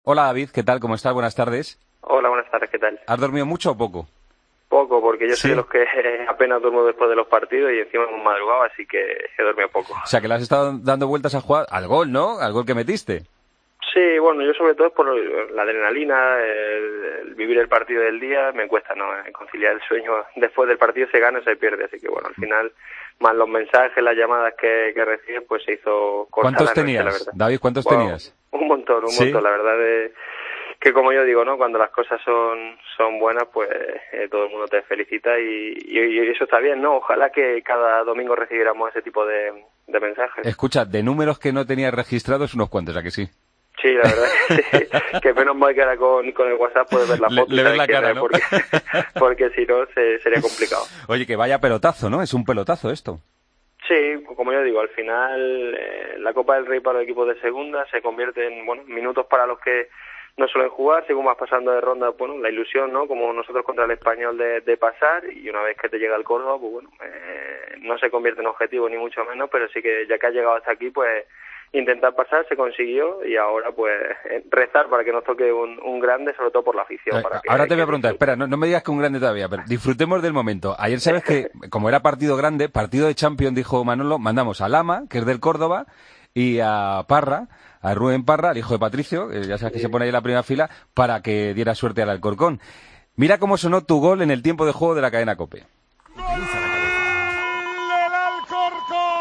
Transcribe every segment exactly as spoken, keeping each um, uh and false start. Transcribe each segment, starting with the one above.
Hola David, ¿qué tal? ¿Cómo estás? Buenas tardes. Hola, buenas tardes, ¿qué tal? ¿Has dormido mucho o poco? Poco, porque yo Sí. soy de los que apenas duermo después de los partidos y encima hemos madrugado, así que he dormido poco. O sea, que le has estado dando vueltas a jugar al gol, ¿no? Al gol que metiste. Sí, bueno, yo sobre todo es por la adrenalina, el, el vivir el partido del día, me cuesta, ¿no? Conciliar el sueño. Después del partido se gana o se pierde, así que bueno, al final, más los mensajes, las llamadas que, que recibes, pues se hizo corta ¿Cuántos la noche, tenías, la verdad. David? ¿Cuántos Wow, tenías? un montón, un ¿Sí? montón, la verdad es que como yo digo, ¿no? Cuando las cosas son son buenas, pues eh, todo el mundo te felicita y, y, y eso está bien, ¿no? Ojalá que cada domingo recibiéramos ese tipo de, de mensajes. Escucha, de números que no tenías registrados, unos cuantos, ¿a que sí? Sí, la verdad que, sí, que menos mal que ahora con, con el WhatsApp puedes ver la Le, foto. le y ves sabes la quién cara, es, ¿no? Porque, porque si no se, sería complicado. Oye, que vaya pelotazo, ¿no? Es un pelotazo esto. Sí, como yo digo, al final eh, la Copa del Rey para los equipos de segunda se convierte en bueno minutos para los que no suelen jugar, según vas pasando de ronda, bueno, la ilusión, ¿no? Como nosotros contra el Español de, de pasar, y una vez que te llega el Córdoba, pues bueno, eh, no se convierte en objetivo ni mucho menos, pero sí que ya que has llegado hasta aquí, pues intentar pasar se consiguió y ahora pues rezar para que nos toque un, un grande, sobre todo por la afición. Eh, Para que, Ahora te voy a que preguntar, disfrute. espera, no, no me digas que un grande todavía, pero disfrutemos del momento. Ayer sabes que, como era partido grande, partido de Champions, dijo Manolo, mandamos a Lama, que es del Córdoba, y a Parra, a Rubén Parra, el hijo de Patricio, que ya sabes que se pone ahí en la primera fila, para que diera suerte al Alcorcón. Mira cómo sonó tu gol en el tiempo de juego de la cadena COPE. Utiliza la cabeza. ¡Gol del Alcorcón!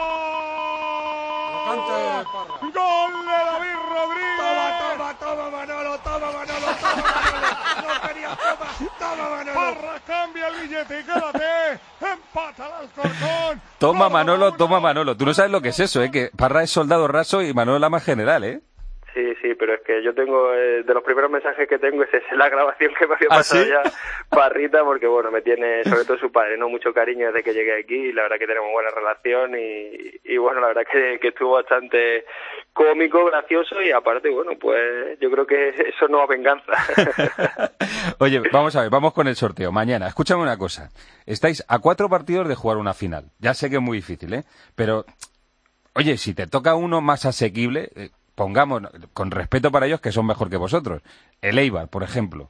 ¡Gol de David Rodríguez! Toma, toma, toma, Manolo, toma, Manolo, toma, Manolo. No quería toma, toma, Manolo. Parra cambia el billete y quédate. Empata el Alcorcón. Toma Córdoba Manolo, uno. toma Manolo. Tú no sabes lo que es eso, ¿eh? Que Parra es soldado raso y Manolo Lama es general, ¿eh? Sí, sí, pero es que yo tengo, eh, de los primeros mensajes que tengo, es esa, la grabación que me había ¿Ah, pasado sí? ya Parrita, porque bueno, me tiene, sobre todo su padre, no mucho cariño desde que llegué aquí, y la verdad que tenemos buena relación, y, y bueno, la verdad que, que estuvo bastante cómico, gracioso, y aparte, bueno, pues yo creo que eso no es venganza. Oye, vamos a ver, vamos con el sorteo. Mañana, escúchame una cosa. Estáis a cuatro partidos de jugar una final. Ya sé que es muy difícil, ¿eh? Pero, oye, si te toca uno más asequible, eh, pongamos, con respeto para ellos, que son mejor que vosotros. El Eibar, por ejemplo.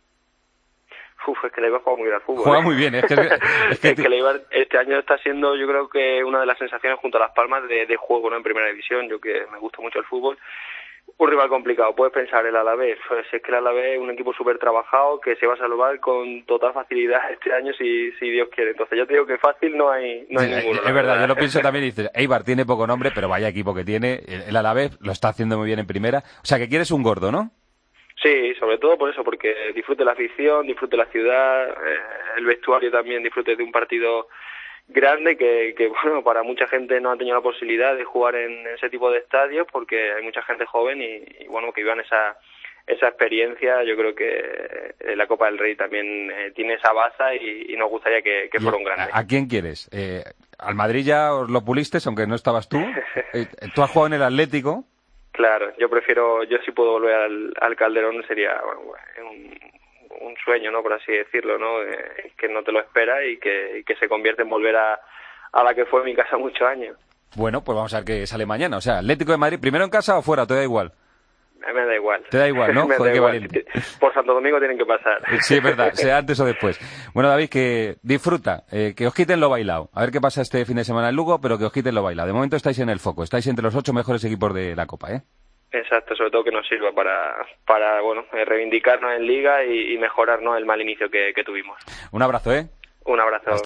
Uf, es que el Eibar juega muy bien al fútbol. Juega ¿eh? muy bien, es que... Es que, Es que el Eibar este año está siendo, yo creo que una de las sensaciones junto a Las Palmas de, de juego, ¿no? En primera división, yo que me gusta mucho el fútbol. Un rival complicado, puedes pensar el Alavés, pues es que el Alavés es un equipo súper trabajado que se va a salvar con total facilidad este año si, si Dios quiere. Entonces yo te digo que fácil no hay, no hay Sí, ninguno. es la verdad, yo lo pienso también y dices, Eibar tiene poco nombre, pero vaya equipo que tiene. El, el Alavés lo está haciendo muy bien en primera. O sea, que quieres un gordo, ¿no? Sí, sobre todo por eso, porque disfrute la afición, disfrute la ciudad, eh, el vestuario también disfrute de un partido grande que, que, bueno, para mucha gente no ha tenido la posibilidad de jugar en ese tipo de estadios porque hay mucha gente joven y, y bueno, que vivan esa esa experiencia. Yo creo que eh, la Copa del Rey también eh, tiene esa base y, y nos gustaría que, que fuera un grande. ¿A, a quién quieres? Eh, ¿Al Madrid ya os lo puliste, aunque no estabas tú? Eh, ¿Tú has jugado en el Atlético? Claro, yo prefiero, yo si puedo volver al, al Calderón sería bueno, un, un sueño, ¿no? Por así decirlo, ¿no? Eh, que no te lo esperas y que, y que se convierte en volver a, a la que fue mi casa muchos años. Bueno, pues vamos a ver qué sale mañana. O sea, Atlético de Madrid, ¿primero en casa o fuera? ¿Te da igual? Me da igual. Te da igual, ¿no? Me Joder, da qué igual. valiente. Por Santo Domingo tienen que pasar. Sí, es verdad, sea antes o después. Bueno, David, que disfruta, eh, que os quiten lo bailado. A ver qué pasa este fin de semana en Lugo, pero que os quiten lo bailado. De momento estáis en el foco, estáis entre los ocho mejores equipos de la Copa, ¿eh? Exacto, sobre todo que nos sirva para, para bueno, reivindicarnos en Liga y, y mejorar, ¿no? El mal inicio que, que tuvimos. Un abrazo, ¿eh? Un abrazo.